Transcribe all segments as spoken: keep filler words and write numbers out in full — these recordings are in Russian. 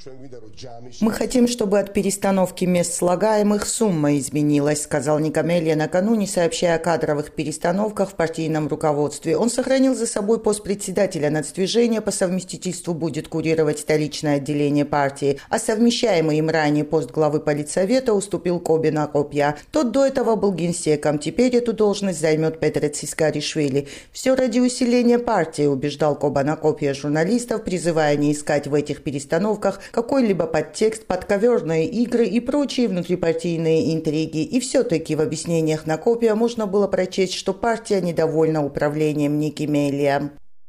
Мы хотим, чтобы от перестановки мест слагаемых сумма изменилась, сказал Никамелия накануне, сообщая о кадровых перестановках в партийном руководстве. Он сохранил за собой пост председателя нацдвижения, по совместительству будет курировать столичное отделение партии, а совмещаемый им ранее пост главы политсовета уступил Кобе Накопья. Тот до этого был генсеком, теперь эту должность займет Петре Цискаришвили. Все ради усиления партии, убеждал Коба Накопья журналистов, призывая не искать в этих перестановках какой-либо подтекст, подковерные игры и прочие внутрипартийные интриги. И все-таки в объяснениях Накопья можно было прочесть, что партия недовольна управлением Никамелия.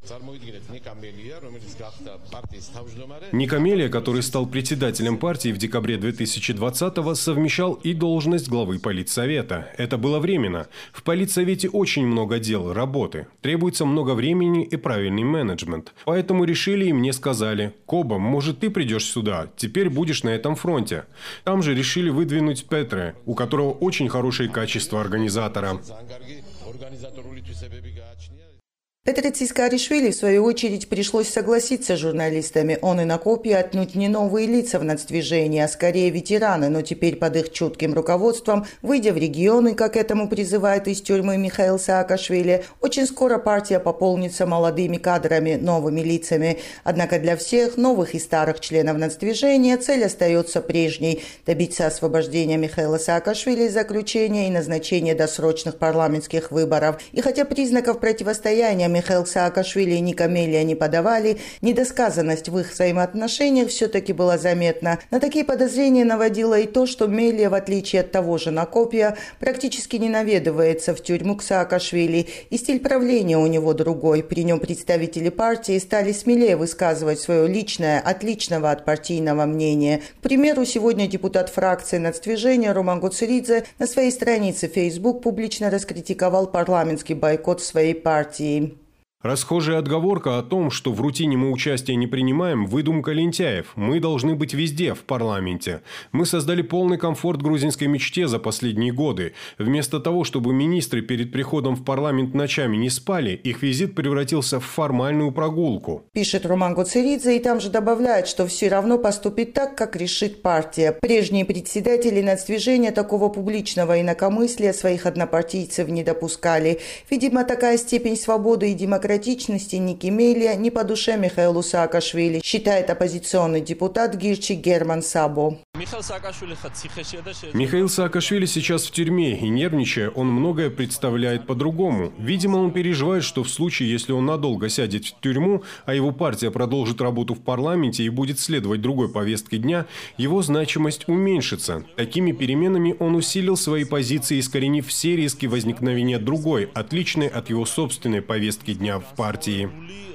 Никамелия, который стал председателем партии в декабре две тысячи двадцатого, совмещал и должность главы политсовета. Это было временно. В политсовете очень много дел, работы. Требуется много времени и правильный менеджмент. Поэтому решили и мне сказали: «Коба, может, ты придешь сюда? Теперь будешь на этом фронте». Там же решили выдвинуть Петре, у которого очень хорошие качества организатора. Петре Цискаришвили, в свою очередь, пришлось согласиться с журналистами. Он и Накопья отнюдь не новые лица в нацдвижении, а скорее ветераны, но теперь под их чутким руководством, выйдя в регионы, как этому призывает из тюрьмы Михаил Саакашвили, очень скоро партия пополнится молодыми кадрами, новыми лицами. Однако для всех, новых и старых членов нацдвижения, цель остается прежней – добиться освобождения Михаила Саакашвили из заключения и назначения досрочных парламентских выборов. И хотя признаков противостояния Михаил Саакашвили и Никамелия не подавали, недосказанность в их взаимоотношениях все-таки была заметна. На такие подозрения наводило и то, что Мелия, в отличие от того же Накопья, практически не наведывается в тюрьму к Саакашвили, и стиль правления у него другой. При нем представители партии стали смелее высказывать свое личное, отличного от партийного мнения. К примеру, сегодня депутат фракции нацдвижения Роман Гоцеридзе на своей странице Facebook публично раскритиковал парламентский бойкот своей партии. Расхожая отговорка о том, что в рутине мы участия не принимаем, выдумка лентяев. Мы должны быть везде, в парламенте. Мы создали полный комфорт грузинской мечте за последние годы. Вместо того, чтобы министры перед приходом в парламент ночами не спали, их визит превратился в формальную прогулку. Пишет Роман Гоцеридзе и там же добавляет, что все равно поступит так, как решит партия. Прежние председатели нацдвижения такого публичного инакомыслия своих однопартийцев не допускали. Видимо, такая степень свободы и демократии Никамелия не по душе Михаилу Саакашвили, считает оппозиционный депутат Гирчи Герман Сабо. Михаил Саакашвили сейчас в тюрьме, и нервничая, он многое представляет по-другому. Видимо, он переживает, что в случае, если он надолго сядет в тюрьму, а его партия продолжит работу в парламенте и будет следовать другой повестке дня, его значимость уменьшится. Такими переменами он усилил свои позиции, искоренив все риски возникновения другой, отличной от его собственной повестки дня в партии.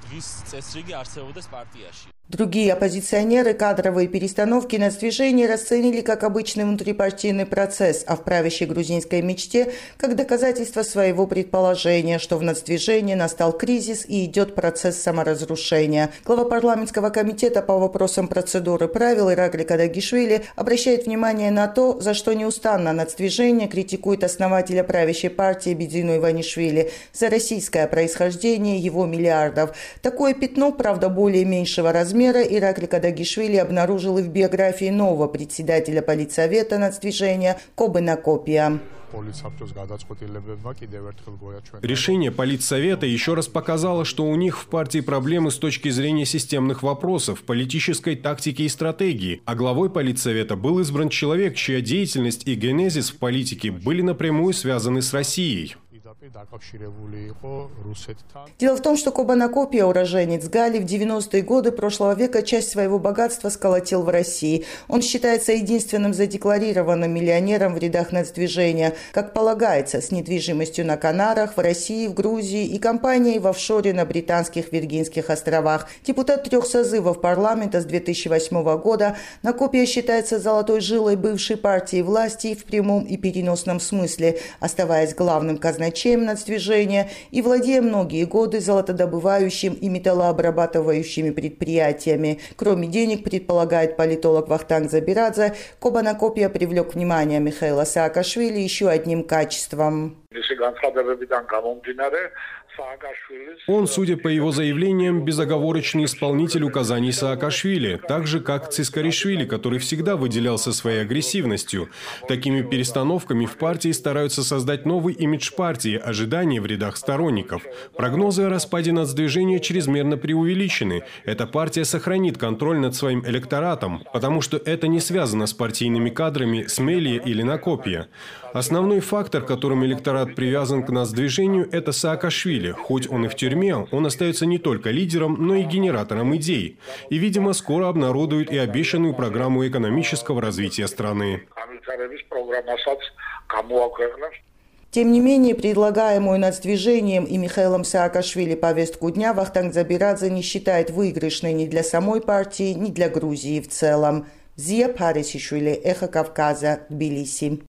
Другие оппозиционеры кадровые перестановки нацдвижения расценили как обычный внутрипартийный процесс, а в правящей грузинской мечте как доказательство своего предположения, что в нацдвижении настал кризис и идет процесс саморазрушения. Глава парламентского комитета по вопросам процедуры правил Иракли Кадагишвили обращает внимание на то, за что неустанно нацдвижение критикует основателя правящей партии Бедзину Иванишвили за российское происхождение его миллиардов. Такое пятно, правда, более меньшего размера, Иракли Кадагишвили обнаружил и в биографии нового председателя политсовета нацдвижения Кобы Накопья. Решение политсовета еще раз показало, что у них в партии проблемы с точки зрения системных вопросов, политической тактики и стратегии. А главой политсовета был избран человек, чья деятельность и генезис в политике были напрямую связаны с Россией. Дело в том, что Коба Накопья, уроженец Гали, в девяностые годы прошлого века часть своего богатства сколотил в России. Он считается единственным задекларированным миллионером в рядах нацдвижения, как полагается, с недвижимостью на Канарах, в России, в Грузии и компанией в офшоре на Британских Виргинских островах. Депутат трех созывов парламента с две тысячи восьмого года, Накопья считается золотой жилой бывшей партии власти в прямом и переносном смысле, оставаясь главным казначеем нацдвижения и владея многие годы золотодобывающим и металлообрабатывающими предприятиями. Кроме денег, предполагает политолог Вахтанг Забирадзе, Коба Накопья привлек внимание Михаила Саакашвили еще одним качеством. Он, судя по его заявлениям, безоговорочный исполнитель указаний Саакашвили, так же, как Цискаришвили, который всегда выделялся своей агрессивностью. Такими перестановками в партии стараются создать новый имидж партии, ожидания в рядах сторонников. Прогнозы о распаде нацдвижения чрезмерно преувеличены. Эта партия сохранит контроль над своим электоратом, потому что это не связано с партийными кадрами Смелия или Накопия. Основной фактор, которым электорат привязан к нацдвижению, это Саакашвили. Хоть он и в тюрьме, он остается не только лидером, но и генератором идей. И, видимо, скоро обнародуют и обещанную программу экономического развития страны. Тем не менее, предлагаемую нацдвижением и Михаилом Саакашвили повестку дня Вахтанг Забирадзе не считает выигрышной ни для самой партии, ни для Грузии в целом. Зия Парисишвили, Эхо Кавказа, Тбилиси.